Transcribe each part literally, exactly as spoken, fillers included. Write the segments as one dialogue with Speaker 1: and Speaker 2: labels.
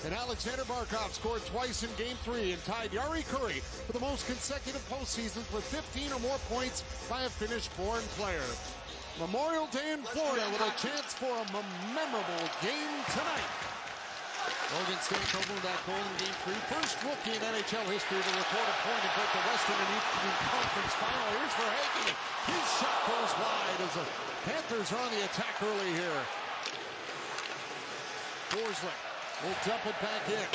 Speaker 1: And Alexander Barkov scored twice in Game three and tied Jari Kurri for the most consecutive postseasons with fifteen or more points by a Finnish-born player. Memorial Day in Florida with a chance for a memorable game tonight. Logan Stankoven with that goal in Game three. First rookie in N H L history to record a point in both the Western and Eastern Conference Final. Here's for Hagee. His shot goes wide as the Panthers are on the attack early here. Forsling will dump it back in.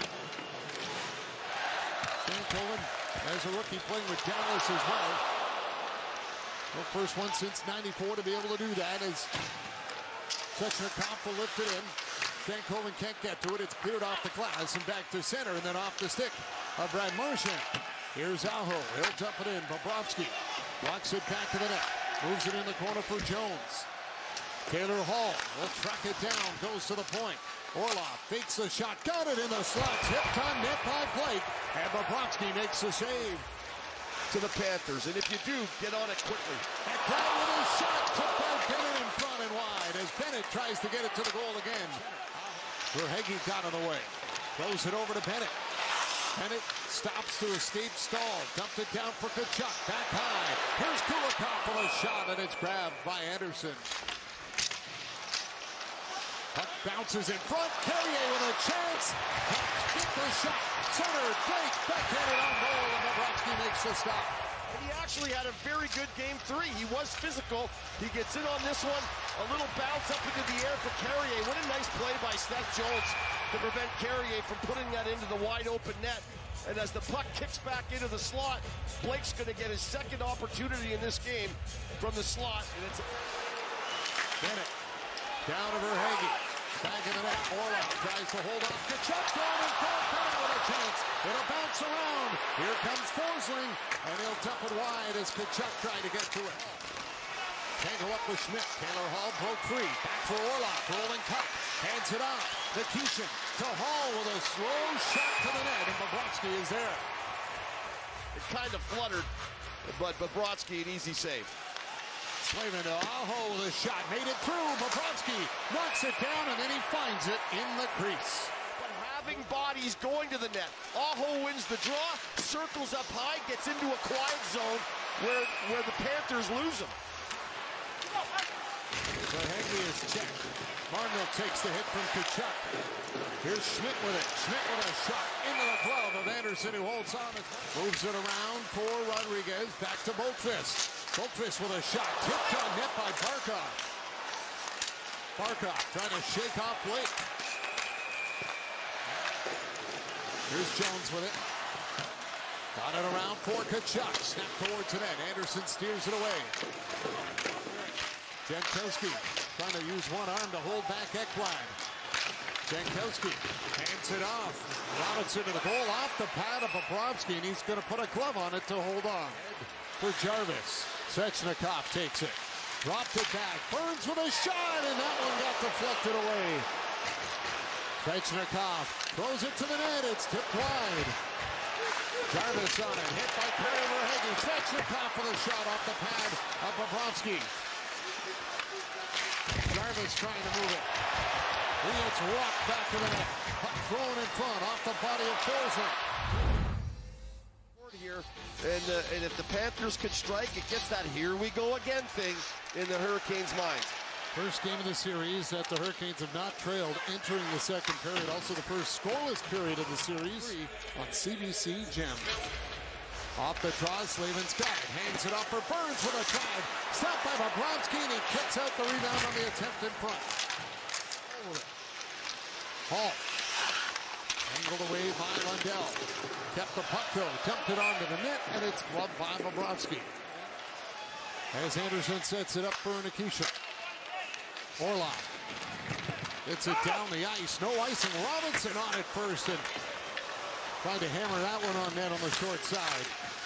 Speaker 1: Stankoven as a rookie playing with Dallas as well. The first one since ninety-four to be able to do that as Svechnikov will lift it in. Stankoven can't get to it. It's cleared off the glass and back to center and then off the stick of Brad Marchand. Here's Aho. He'll dump it in. Bobrovsky walks it back to the net. Moves it in the corner for Jones. Taylor Hall will track it down. Goes to the point. Orlov fakes the shot. Got it in the slot. Tipped on net by Blake. And Bobrovsky makes the save.
Speaker 2: To the Panthers, and if you do, get on it quickly.
Speaker 1: And Brown with a shot, took by Bennett in front and wide as Bennett tries to get it to the goal again. Verhaeghe got in the way. Throws it over to Bennett. Bennett stops to escape stall. Dumped it down for Tkachuk. Back high. Here's Kulikov for a shot, and it's grabbed by Anderson. Puck bounces in front. Carrier with a chance. Get the shot. Center. Blake backhanded on goal, and Bobrovsky makes the stop.
Speaker 2: And he actually had a very good game three. He was physical. He gets in on this one. A little bounce up into the air for Carrier. What a nice play by Seth Jones to prevent Carrier from putting that into the wide open net. And as the puck kicks back into the slot, Blake's going to get his second opportunity in this game from the slot. And it's
Speaker 1: Bennett down to Verhaeghe. Back in the net. Orlov tries to hold off. Tkachuk down in front. Bennett with a chance. It'll bounce around. Here comes Forsling, and he'll dump it wide as Tkachuk trying to get to it. Tangle up with Schmidt. Taylor Hall broke free. Back for Orlov. Rolling cup. Hands it off. Nikishin to Hall with a slow shot to the net, and Bobrovsky is there.
Speaker 2: It kind of fluttered, but Bobrovsky an easy save.
Speaker 1: Slavin to Aho with a shot. Made it through. Bobrovsky knocks it down, and then he finds it in the crease.
Speaker 2: But having bodies going to the net, Aho wins the draw, circles up high, gets into a quiet zone where, where the Panthers lose him.
Speaker 1: Verhaeghe is checked. Marnell takes the hit from Tkachuk. Here's Schmidt with it. Schmidt with a shot into the glove of Anderson, who holds on. Moves it around for Rodriguez. Back to Boqvist. Boqvist with a shot. Tipped on net by Barkov. Barkov trying to shake off Blake. Here's Jones with it. Got it around for Tkachuk. Snap towards the net. Anderson steers it away. Jankowski trying to use one arm to hold back Ekblad. Jankowski hands it off. Robinson to the goal off the pad of Bobrovsky, and he's going to put a glove on it to hold on. For Jarvis. Svechnikov takes it. Dropped it back. Burns with a shot, and that one got deflected away. Svechnikov throws it to the net. It's tipped wide. Jarvis on it. Hit by Carey Verhaeghe. Svechnikov for the shot off the pad of Bobrovsky. Jarvis trying to move it. He gets rocked back to the net. Puck thrown in front off the body of Forsling.
Speaker 2: Here, and, uh, and if the Panthers could strike, it gets that here we go again thing in the Hurricanes' minds.
Speaker 1: First game of the series that the Hurricanes have not trailed entering the second period. Also the first scoreless period of the series on C B C Gem. Off the draw, Slavin's got it. Hands it off for Burns with a drive. Stopped by Bobrovsky, and he kicks out the rebound on the attempt in front. Hall. Angled away by Lundell. Kept the puck though. Dumped it onto the net, and it's gloved by Bobrovsky. As Anderson sets it up for Nikishin. Orlov. It's it down the ice. No icing. Robinson on it first, and tried to hammer that one on net on the short side.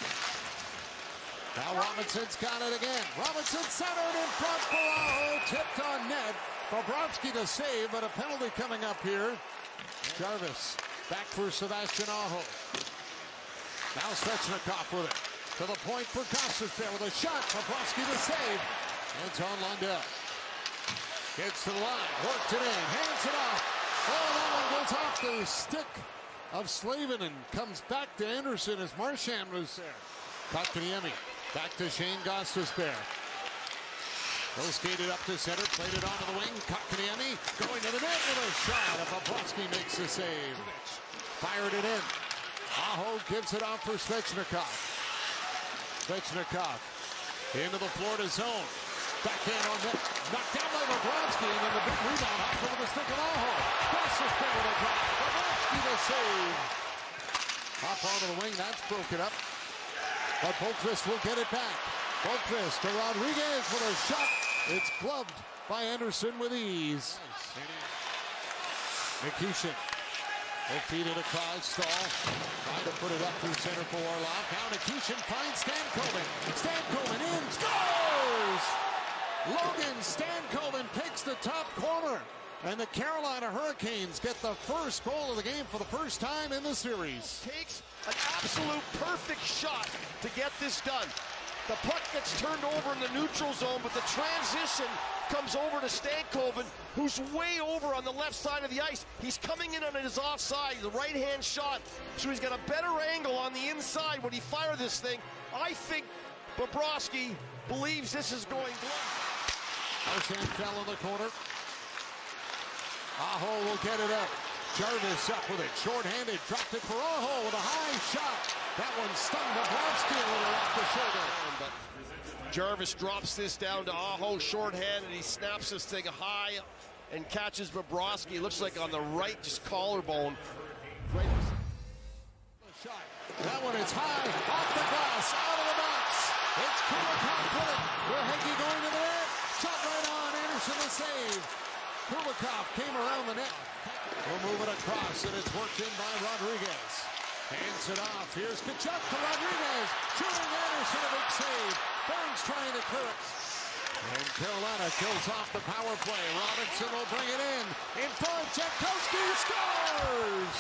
Speaker 1: Now Robinson's got it again. Robinson centered in front for Aho. Tipped on net. Bobrovsky to save, but a penalty coming up here. Jarvis back for Sebastian Aho. Now Svechnikov with it. To the point for Gostisbehere with a shot. Bobrovsky to save. Anton Lundell. Gets to the line. Worked it in. Hands it off. Oh, that one goes off off the stick of Slavin and comes back to Anderson as Marchand was there. Kotkaniemi back to Shane Gostisbehere. Bill skated up to center, played it onto the wing. Kotkaniemi going to the net with a shot. If Bobrovsky makes the save. Fired it in. Aho gives it off for Svechnikov. Svechnikov into the Florida zone. Backhand on net. Knocked down by Bobrovsky, and then the big rebound off over the stick of Aho. Gostisbehere with a drop. Bobrovsky the save. Hop onto the wing. That's broken up. But Boqvist will get it back. Boqvist to Rodriguez with a shot. It's gloved by Anderson with ease. Nikishin will feed it across. Stahl trying to put it up through center for Orlov. Now Nikishin finds Stankoven. Stankoven in. Scores! Logan Stankoven takes the top corner. And the Carolina Hurricanes get the first goal of the game for the first time in the series.
Speaker 2: Takes an absolute perfect shot to get this done. The puck gets turned over in the neutral zone, but the transition comes over to Stankoven, who's way over on the left side of the ice. He's coming in on his offside, the right-hand shot, so he's got a better angle on the inside when he fires this thing. I think Bobrovsky believes this is going glove.
Speaker 1: Marchand fell in the corner. Aho will get it up. Jarvis up with it. Short-handed. Dropped it for Aho with a high shot. That one stung Bobrovsky a little off the shoulder.
Speaker 2: But Jarvis drops this down to Aho short-handed. He snaps this thing high and catches Bobrovsky. Looks like on the right, just collarbone. Right.
Speaker 1: Shot. That one is high. Off the glass. Out of the box. It's Kulikov with it. Verhaeghe going to the net. Shot right on. Anderson the save. Kulikov came around the net. We'll move it across, and it's worked in by Rodriguez. Hands it off. Here's Tkachuk to Rodriguez. Shooting Anderson, a big save. Burns trying to clear it. And Carolina kills off the power play. Robinson will bring it in. In front, Jankowski scores!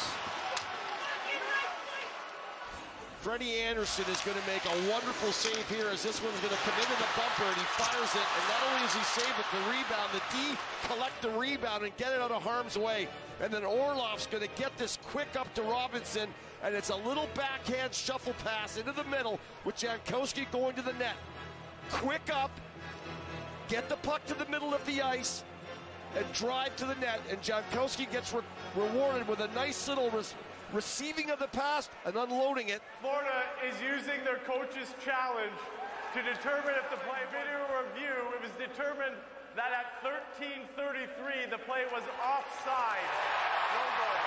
Speaker 2: Freddie Anderson is going to make a wonderful save here as this one's going to come into the bumper and he fires it. And not only does he save it, the rebound, the D collect the rebound and get it out of harm's way. And then Orlov's going to get this quick up to Robinson. And it's a little backhand shuffle pass into the middle with Jankowski going to the net. Quick up, get the puck to the middle of the ice, and drive to the net. And Jankowski gets re rewarded with a nice little res receiving of the pass and unloading it.
Speaker 3: Florida is using their coach's challenge to determine if the play video review, it was determined that at thirteen thirty-three the play was offside. No goal.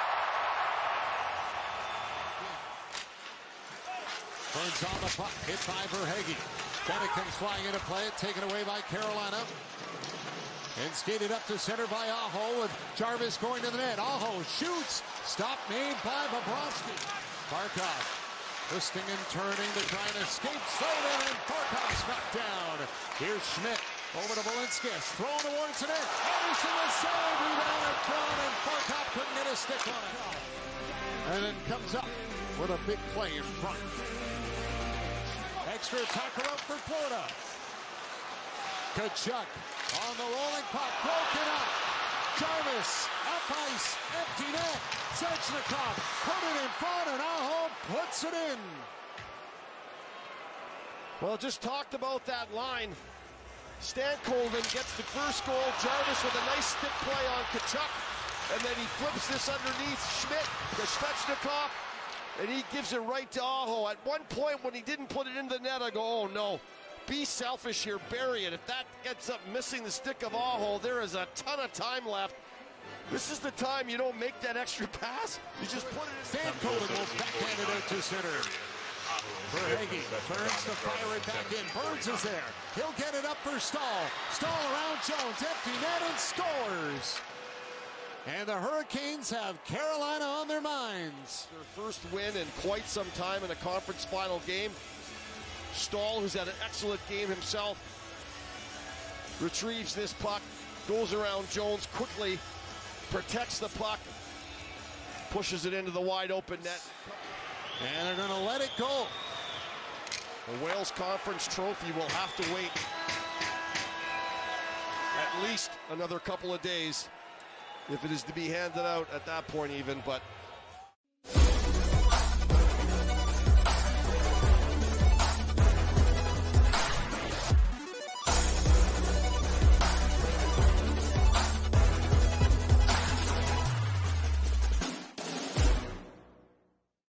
Speaker 1: Burns on the puck, hit by Verhaeghe. Then it comes flying into play, taken away by Carolina. And skated up to center by Aho with Jarvis going to the net. Aho shoots. Stop made by Bobrovsky. Barkov twisting and turning to try and escape. Slavin and Barkov knocked down. Here's Schmidt over to Valinskas. Thrown towards the net. Anderson was saved. Rebounded thrown and Barkov couldn't get a stick on it. And then comes up with a big play in front. Extra attacker up for Florida. Tkachuk on the rolling puck, broken up. Jarvis, up ice, empty net. Svechnikov put it in front, and Aho puts it in.
Speaker 2: Well, just talked about that line. Stankoven gets the first goal. Jarvis with a nice stick play on Tkachuk, and then he flips this underneath Schmidt to Svechnikov, and he gives it right to Aho. At one point when he didn't put it in the net, I go, oh no. Be selfish here, bury it. If that gets up missing the stick of Aho, there is a ton of time left. This is the time you don't make that extra pass. You just put it in.
Speaker 1: Stankoven will backhand it out to center. Verhaeghe turns to fire it back in. Burns is there. He'll get it up for Stahl. Stahl around Jones. Empty net and scores. And the Hurricanes have Carolina on their minds.
Speaker 2: Their first win in quite some time in a conference final game. Stahl, who's had an excellent game himself, retrieves this puck, goes around Jones quickly, protects the puck, pushes it into the wide open net.
Speaker 1: And they're going to let it go.
Speaker 2: The Wales Conference Trophy will have to wait at least another couple of days if it is to be handed out at that point even, but